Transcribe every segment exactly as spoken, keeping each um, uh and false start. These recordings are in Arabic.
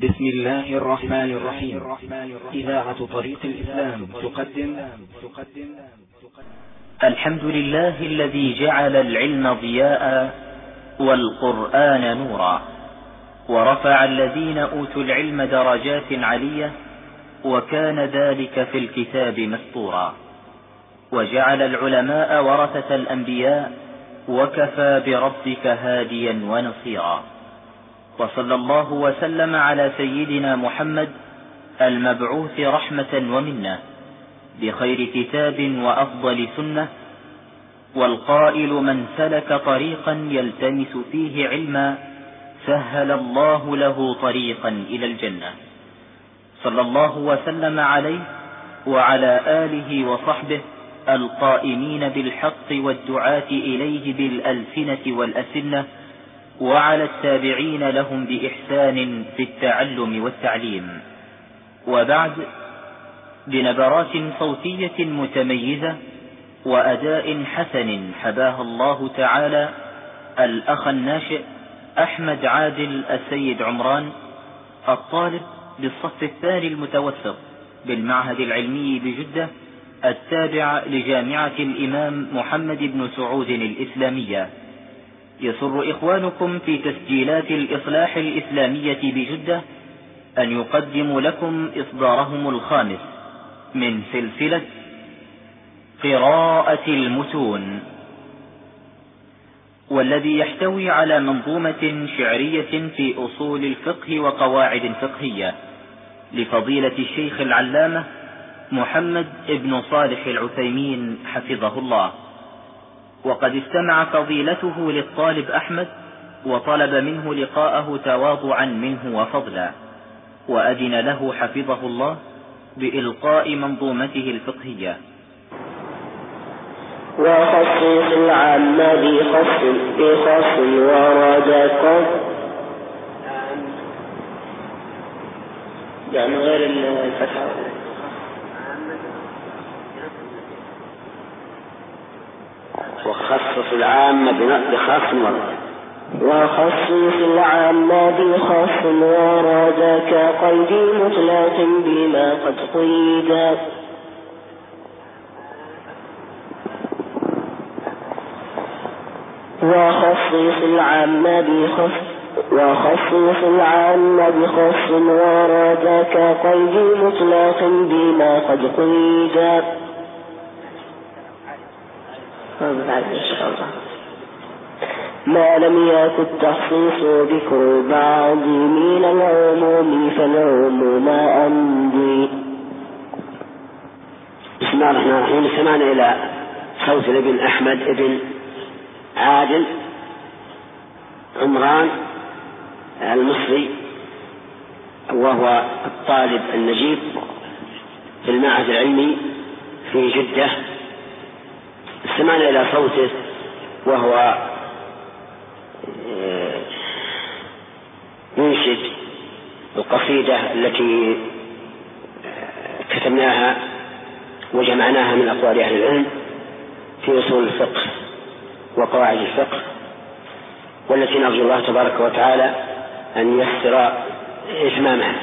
بسم الله الرحمن الرحيم. إذاعة طريق الإسلام تقدم الحمد لله الذي جعل العلم ضياء والقرآن نورا، ورفع الذين أوتوا العلم درجات علية، وكان ذلك في الكتاب مسطورا، وجعل العلماء ورثة الأنبياء، وكفى بربك هاديا ونصيرا. وصلى الله وسلم على سيدنا محمد المبعوث رحمة ومنة بخير كتاب وأفضل سنة، والقائل: من سلك طريقا يلتمس فيه علما سهل الله له طريقا إلى الجنة. صلى الله وسلم عليه وعلى آله وصحبه القائمين بالحق والدعاة إليه بالألسنة والأسنة، وعلى التابعين لهم بإحسان في التعلم والتعليم. وبعد، بنبرات صوتية متميزة وأداء حسن حباها الله تعالى الأخ الناشئ أحمد عادل السيد عمران، الطالب بالصف الثاني المتوسط بالمعهد العلمي بجدة التابع لجامعة الإمام محمد بن سعود الإسلامية. يسر إخوانكم في تسجيلات الإصلاح الإسلامية بجدة أن يقدموا لكم إصدارهم الخامس من سلسلة قراءة المتون، والذي يحتوي على منظومة شعرية في أصول الفقه وقواعد فقهية لفضيلة الشيخ العلامة محمد بن صالح العثيمين حفظه الله. وقد استمع فضيلته للطالب أحمد وطلب منه لقاءه تواضعا منه وفضلا، وأذن له حفظه الله بإلقاء منظومته الفقهية. وخصص العام بخص بخص ورجك، يعني غير الفتحة. وخصص العام بخص ورد وخصص العام بخص ورد كقيد مطلق بما قد قيد. وخصص العام بخص وخصص العام بخص ورد كقيد مطلق بما قد قيد. ما لم يكن التخصيص ذكر بعض من العموم فالعموم أمضي. بسم الله الرحمن الرحيم. سمعنا إلى صوت ابن أحمد ابن عادل عمران المصري، وهو الطالب النجيب في المعهد العلمي في جدة. سمعنا إلى صوته وهو ينشد القصيدة التي كتبناها وجمعناها من أقوال أهل العلم في أصول الفقه وقواعد الفقه، والتي نرجو الله تبارك وتعالى أن يسر إتمامها.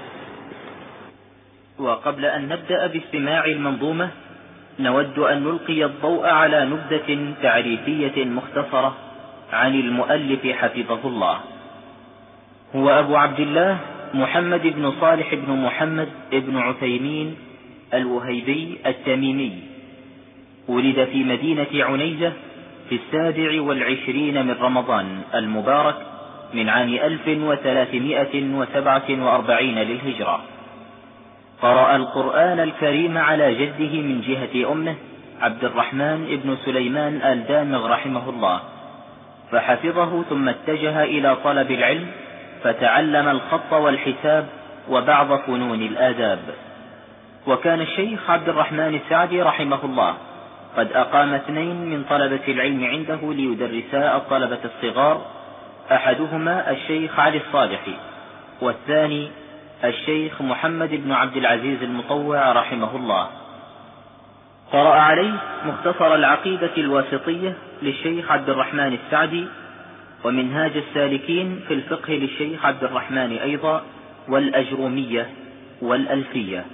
وقبل أن نبدأ باستماع المنظومة، نود أن نلقي الضوء على نبذة تعريفية مختصرة عن المؤلف حفظه الله. هو أبو عبد الله محمد بن صالح بن محمد بن عثيمين الوهيبي التميمي، ولد في مدينة عنيزة في السابع والعشرين من رمضان المبارك من عام ألف وثلاثمائة وسبعة وأربعين للهجرة. قرأ القرآن الكريم على جده من جهة أمه عبد الرحمن بن سليمان آل دامغ رحمه الله، فحفظه ثم اتجه إلى طلب العلم، فتعلم الخط والحساب وبعض فنون الآداب. وكان الشيخ عبد الرحمن السعدي رحمه الله قد أقام اثنين من طلبة العلم عنده ليدرسا الطلبة الصغار، أحدهما الشيخ علي الصالحي، والثاني الشيخ محمد بن عبد العزيز المطوع رحمه الله. قرأ عليه مختصر العقيدة الواسطية للشيخ عبد الرحمن السعدي، ومنهاج السالكين في الفقه للشيخ عبد الرحمن أيضا، والأجرومية والألفية.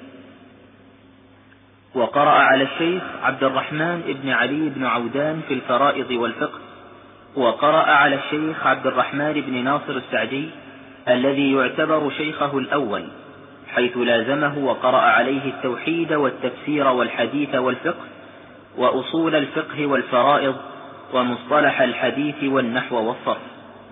وقرأ على الشيخ عبد الرحمن بن علي بن عودان في الفرائض والفقه، وقرأ على الشيخ عبد الرحمن بن ناصر السعدي الذي يعتبر شيخه الأول، حيث لازمه وقرأ عليه التوحيد والتفسير والحديث والفقه وأصول الفقه والفرائض ومصطلح الحديث والنحو والصرف.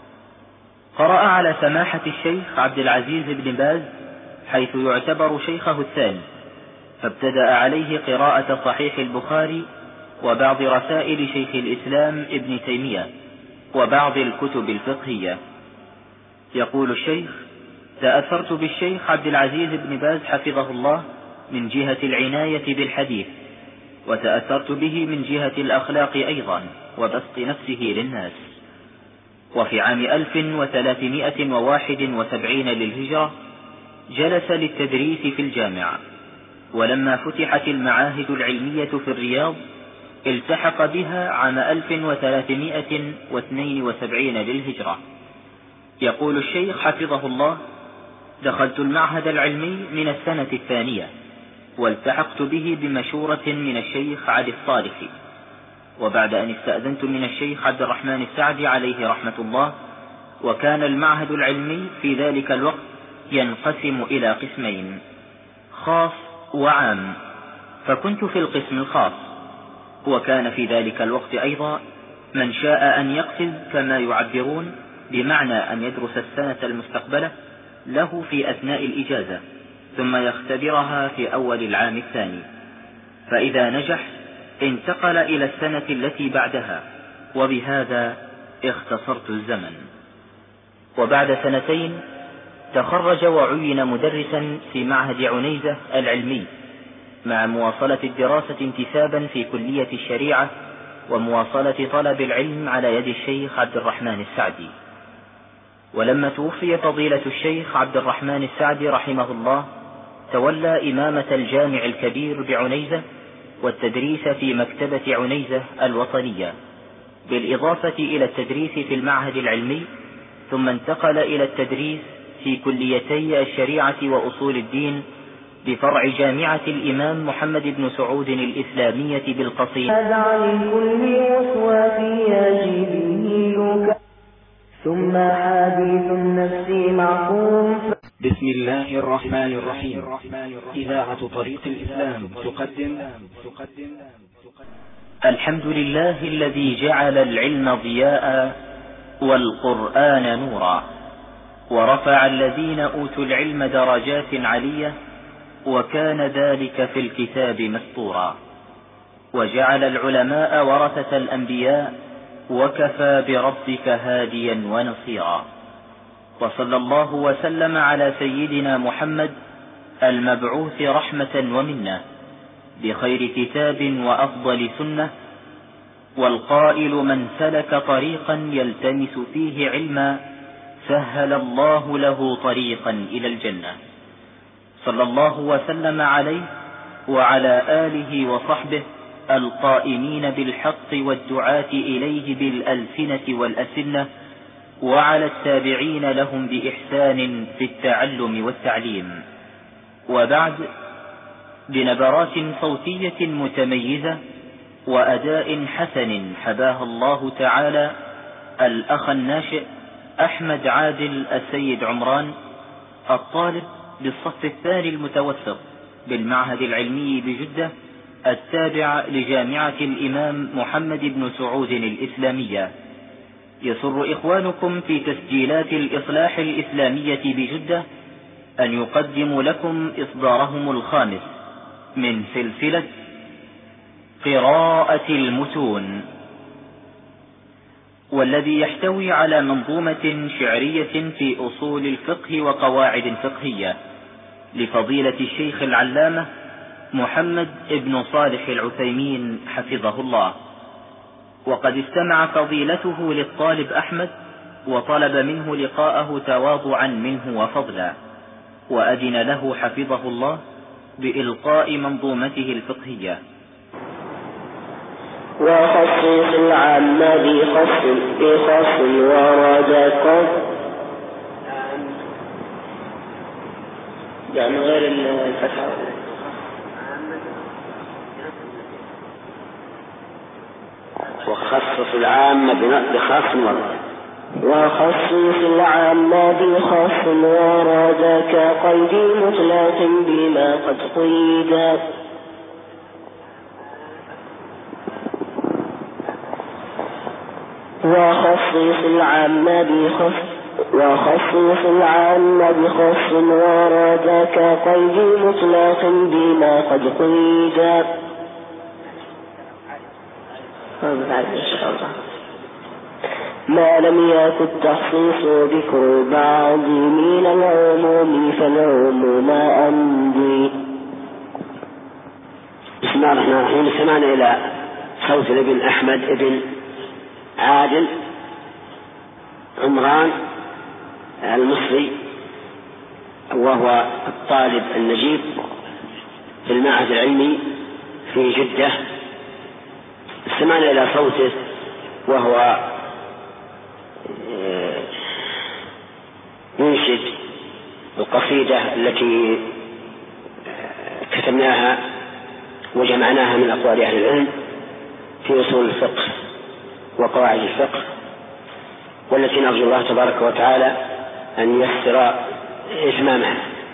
قرأ على سماحة الشيخ عبد العزيز بن باز حيث يعتبر شيخه الثاني، فابتدأ عليه قراءة صحيح البخاري وبعض رسائل شيخ الإسلام ابن تيمية وبعض الكتب الفقهية. يقول الشيخ: تأثرت بالشيخ عبد العزيز بن باز حفظه الله من جهة العناية بالحديث، وتأثرت به من جهة الأخلاق أيضا وبسط نفسه للناس. وفي عام ألف وثلاثمائة وواحد وسبعين للهجرة جلس للتدريس في الجامعة، ولما فتحت المعاهد العلمية في الرياض التحق بها عام ألف وثلاثمائة واثنين وسبعين للهجرة. يقول الشيخ حفظه الله: دخلت المعهد العلمي من السنة الثانية، والتحقت به بمشورة من الشيخ علي الصالحي، وبعد أن استأذنت من الشيخ عبد الرحمن السعدي عليه رحمة الله. وكان المعهد العلمي في ذلك الوقت ينقسم إلى قسمين: خاص وعام، فكنت في القسم الخاص. وكان في ذلك الوقت أيضا من شاء أن يقفز كما يعبرون، بمعنى أن يدرس السنة المستقبلة له في أثناء الإجازة ثم يختبرها في أول العام الثاني، فإذا نجح انتقل إلى السنة التي بعدها، وبهذا اختصرت الزمن. وبعد سنتين تخرج وعين مدرسا في معهد عنيزة العلمي، مع مواصلة الدراسة انتسابا في كلية الشريعة ومواصلة طلب العلم على يد الشيخ عبد الرحمن السعدي. ولما توفي فضيلة الشيخ عبد الرحمن السعدي رحمه الله تولى إمامة الجامع الكبير بعنيزة والتدريس في مكتبة عنيزة الوطنية، بالإضافة إلى التدريس في المعهد العلمي، ثم انتقل إلى التدريس في كليتي الشريعة وأصول الدين بفرع جامعة الإمام محمد بن سعود الإسلامية بالقصيم. ثم حديث النفس معقوم. بسم الله الرحمن الرحيم. إذاعة طريق الإسلام تقدم الحمد لله الذي جعل العلم ضياء والقرآن نورا، ورفع الذين أوتوا العلم درجات علية، وكان ذلك في الكتاب مسطورا، وجعل العلماء ورثة الأنبياء، وكفى بربك هاديا ونصيرا. وصلى الله وسلم على سيدنا محمد المبعوث رحمة ومنة بخير كتاب وأفضل سنة، والقائل: من سلك طريقا يلتمس فيه علما سهل الله له طريقا إلى الجنة. صلى الله وسلم عليه وعلى آله وصحبه القائمين بالحق والدعاة إليه بالألسنة والأسنة، وعلى التابعين لهم بإحسان في التعلم والتعليم. وبعد، بنبرات صوتية متميزة وأداء حسن حباها الله تعالى الأخ الناشئ أحمد عادل السيد عمران، الطالب بالصف الثاني المتوسط بالمعهد العلمي بجدة التابع لجامعة الإمام محمد بن سعود الإسلامية. يسر إخوانكم في تسجيلات الإصلاح الإسلامية بجدة أن يقدموا لكم إصدارهم الخامس من سلسلة قراءة المتون، والذي يحتوي على منظومة شعرية في أصول الفقه وقواعد فقهية لفضيلة الشيخ العلامة محمد بن صالح العثيمين حفظه الله. وقد استمع فضيلته للطالب أحمد وطلب منه لقاءه تواضعا منه وفضلا، وأذن له حفظه الله بإلقاء منظومته الفقهية. وخصص العام بخص بخص ورد قص يعني غير الفتحة. وخصص العام بخاص مرة. وخصص العام بخاص ورد كقيد مطلق بما قد قيد. وخصص العام بخاص وخصص العام بخاص ورد كقيد مطلق بما قد قيد. ما لم يكن التخصيص ذكر بعض من العموم فالعموم أمضي. بسم الله الرحمن الرحيم. سمعنا إلى صوت ابن أحمد ابن عادل عمران المصري، وهو الطالب النجيب في المعهد العلمي في جدة. سمعنا إلى صوته وهو ينشد القصيدة التي كتبناها وجمعناها من أقوال أهل العلم في أصول الفقه وقواعد الفقه، والتي نرجو الله تبارك وتعالى أن ييسر إتمامها.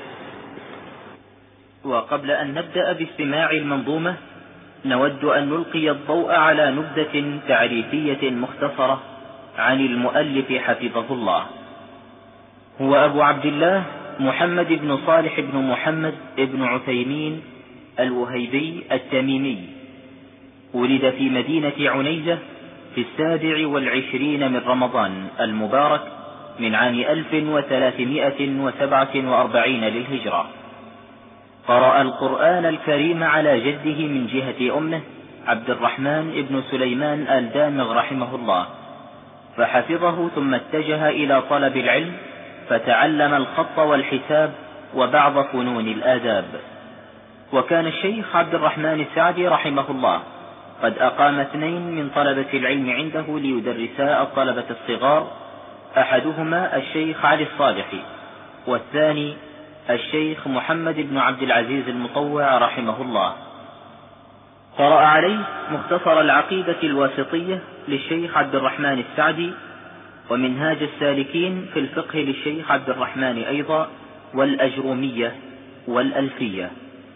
وقبل أن نبدأ باستماع المنظومة نود أن نلقي الضوء على نبذة تعريفية مختصرة عن المؤلف حفظه الله. هو أبو عبد الله محمد بن صالح بن محمد بن عثيمين الوهيبي التميمي، ولد في مدينة عنيزة في السابع والعشرين من رمضان المبارك من عام ألف وثلاثمائة وسبعة وأربعين للهجرة. قرأ القرآن الكريم على جده من جهة أمه عبد الرحمن بن سليمان الدامغ رحمه الله، فحفظه ثم اتجه إلى طلب العلم فتعلم الخط والحساب وبعض فنون الآداب. وكان الشيخ عبد الرحمن السعدي رحمه الله قد أقام اثنين من طلبة العلم عنده ليدرسا الطلبة الصغار، أحدهما الشيخ علي الصالحي والثاني الشيخ محمد بن عبد العزيز المطوع رحمه الله. قرأ عليه مختصر العقيدة الواسطية للشيخ عبد الرحمن السعدي، ومنهاج السالكين في الفقه للشيخ عبد الرحمن أيضا، والأجرومية والألفية.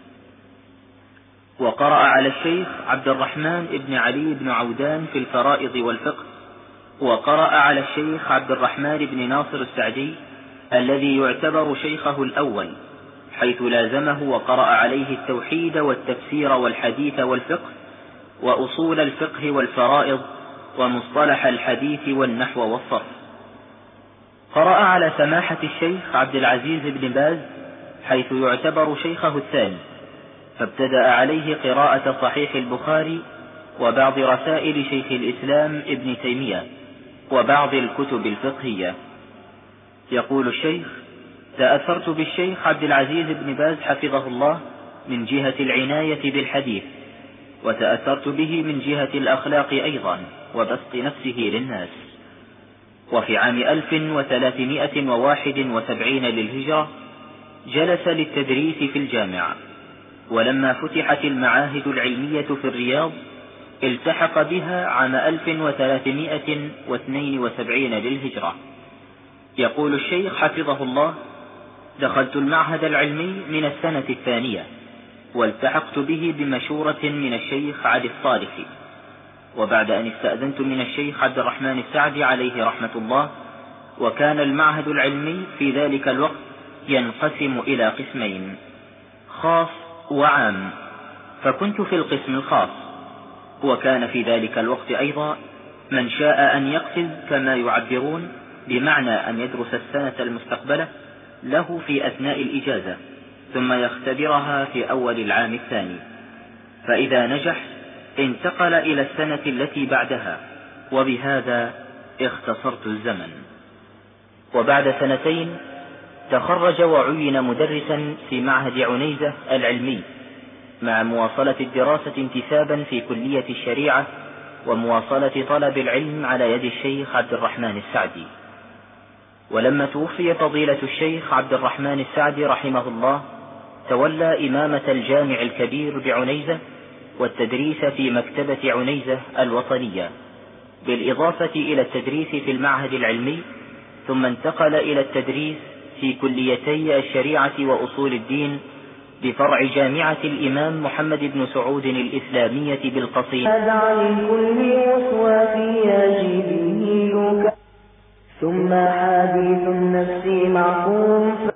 وقرأ على الشيخ عبد الرحمن بن علي بن عودان في الفرائض والفقه، وقرأ على الشيخ عبد الرحمن بن ناصر السعدي الذي يعتبر شيخه الأول، حيث لازمه وقرأ عليه التوحيد والتفسير والحديث والفقه وأصول الفقه والفرائض ومصطلح الحديث والنحو والصرف. قرأ على سماحة الشيخ عبد العزيز بن باز حيث يعتبر شيخه الثاني، فابتدأ عليه قراءة صحيح البخاري وبعض رسائل شيخ الإسلام ابن تيمية وبعض الكتب الفقهية. يقول الشيخ: تأثرت بالشيخ عبد العزيز بن باز حفظه الله من جهة العناية بالحديث، وتأثرت به من جهة الأخلاق أيضا وبسط نفسه للناس. وفي عام ألف وثلاثمائة وواحد وسبعين للهجرة جلس للتدريس في الجامعة، ولما فتحت المعاهد العلمية في الرياض التحق بها عام ألف وثلاثمائة واثنين وسبعين للهجرة. يقول الشيخ حفظه الله: دخلت المعهد العلمي من السنة الثانية، والتحقت به بمشورة من الشيخ علي الصالحي، وبعد أن استأذنت من الشيخ عبد الرحمن السعدي عليه رحمة الله. وكان المعهد العلمي في ذلك الوقت ينقسم إلى قسمين: خاص وعام، فكنت في القسم الخاص. وكان في ذلك الوقت أيضا من شاء أن يقصد كما يعبرون، بمعنى أن يدرس السنة المستقبلة له في أثناء الإجازة ثم يختبرها في أول العام الثاني، فإذا نجح انتقل إلى السنة التي بعدها، وبهذا اختصرت الزمن. وبعد سنتين تخرج وعين مدرسا في معهد عنيزة العلمي، مع مواصلة الدراسة انتسابا في كلية الشريعة ومواصلة طلب العلم على يد الشيخ عبد الرحمن السعدي. ولما توفي فضيلة الشيخ عبد الرحمن السعدي رحمه الله تولى إمامة الجامع الكبير بعنيزة والتدريس في مكتبة عنيزة الوطنية، بالإضافة إلى التدريس في المعهد العلمي، ثم انتقل إلى التدريس في كليتي الشريعة وأصول الدين بفرع جامعة الإمام محمد بن سعود الإسلامية بالقصيم. ثم حديث النفس معقول